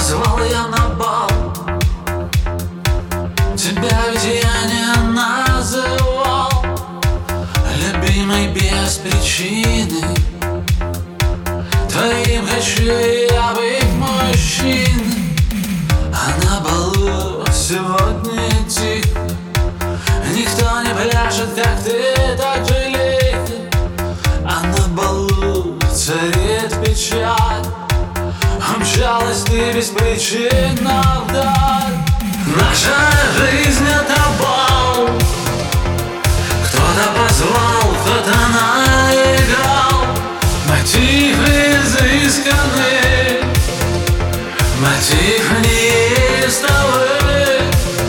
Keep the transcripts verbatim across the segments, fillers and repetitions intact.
позвал я на бал, тебя ведь я не называл любимой без причины. Твоим хочу я быть мужчиной, а на балу сегодня тихо. Никто не пляшет, как ты, так же лихо, а на балу царит печаль. Умчалась ты беспричинно вдаль. Наша жизнь — это бал. Кто-то позвал, кто-то наиграл. Мотивы изысканы, мотив неистовый.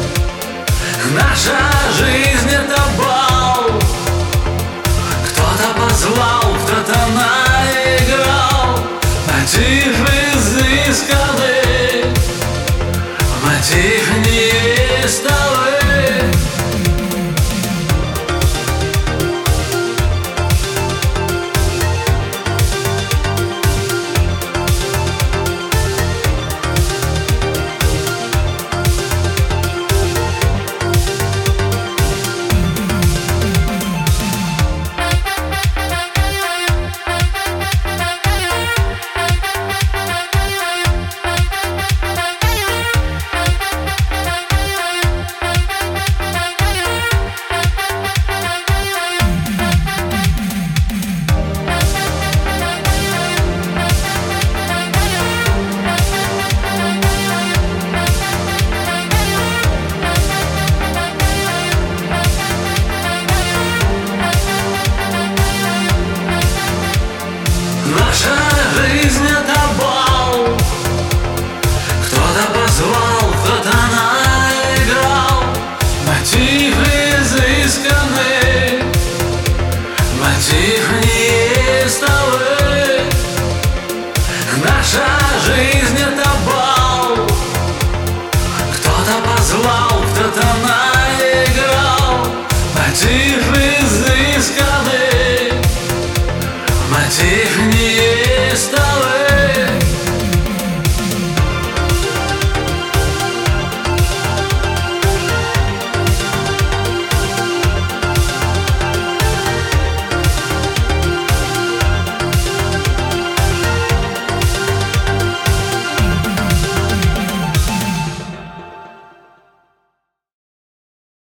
Наша жизнь — это бал. Кто-то позвал, кто-то наиграл. Мотив изысканный, мотив неистовый. Наша жизнь — это бал. Кто-то позвал, кто-то наиграл. Мотив изысканный, мотив неистовый. Наша жизнь